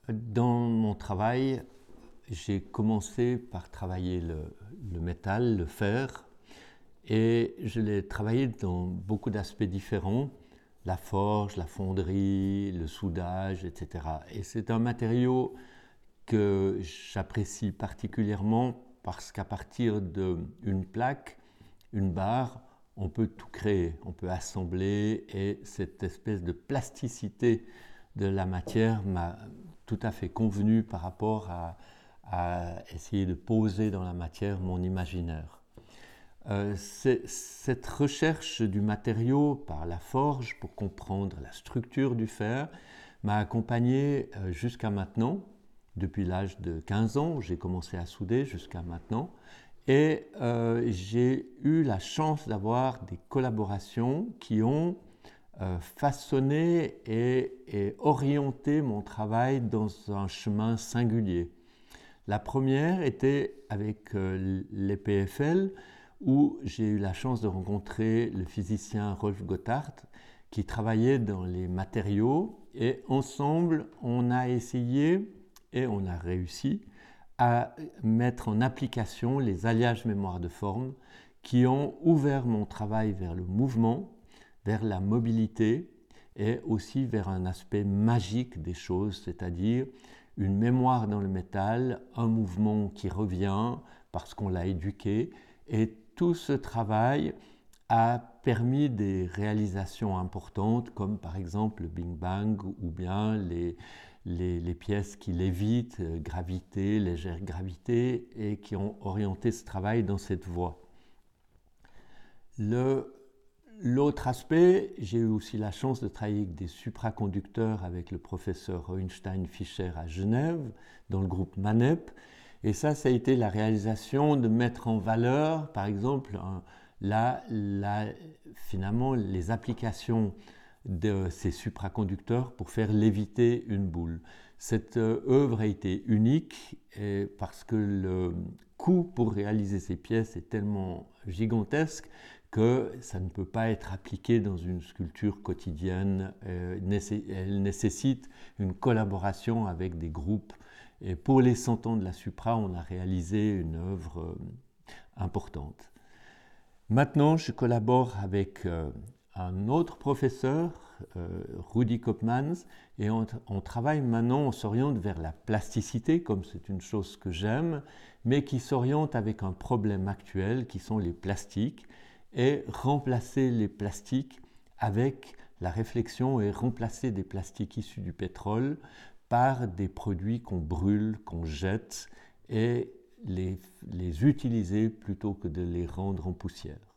Dans mon travail, j'ai commencé par travailler le métal, le fer, et je l'ai travaillé dans beaucoup d'aspects différents, la forge, la fonderie, le soudage, etc. Et c'est un matériau que j'apprécie particulièrement parce qu'à partir d'une plaque, une barre, on peut tout créer, on peut assembler, et cette espèce de plasticité de la matière m'a tout à fait convenu par rapport à essayer de poser dans la matière mon imaginaire. Cette recherche du matériau par la forge pour comprendre la structure du fer m'a accompagné jusqu'à maintenant. Depuis l'âge de 15 ans, j'ai commencé à souder jusqu'à maintenant. Et j'ai eu la chance d'avoir des collaborations qui ont façonné et orienté mon travail dans un chemin singulier. La première était avec les PFL, où j'ai eu la chance de rencontrer le physicien Rolf Gotthard, qui travaillait dans les matériaux, et ensemble on a essayé et on a réussi à mettre en application les alliages mémoire de forme qui ont ouvert mon travail vers le mouvement, vers la mobilité et aussi vers un aspect magique des choses, c'est-à-dire une mémoire dans le métal, un mouvement qui revient parce qu'on l'a éduqué, et tout ce travail a permis des réalisations importantes comme par exemple le Big Bang ou bien les pièces qui lévitent, gravité, légère gravité, et qui ont orienté ce travail dans cette voie. L'autre aspect, j'ai eu aussi la chance de travailler avec des supraconducteurs avec le professeur Hohenstein-Fischer à Genève, dans le groupe MANEP. Et ça a été la réalisation de mettre en valeur, par exemple, finalement, les applications de ces supraconducteurs pour faire léviter une boule. Cette œuvre a été unique parce que le coût pour réaliser ces pièces est tellement gigantesque que ça ne peut pas être appliqué dans une sculpture quotidienne. Elle nécessite une collaboration avec des groupes. Et pour les 100 ans de la Supra, on a réalisé une œuvre importante. Maintenant, je collabore avec un autre professeur, Rudi Koopmans, et on travaille maintenant, on s'oriente vers la plasticité, comme c'est une chose que j'aime, mais qui s'oriente avec un problème actuel, qui sont les plastiques, et remplacer les plastiques avec la réflexion et remplacer des plastiques issus du pétrole par des produits qu'on brûle, qu'on jette, et les utiliser plutôt que de les rendre en poussière.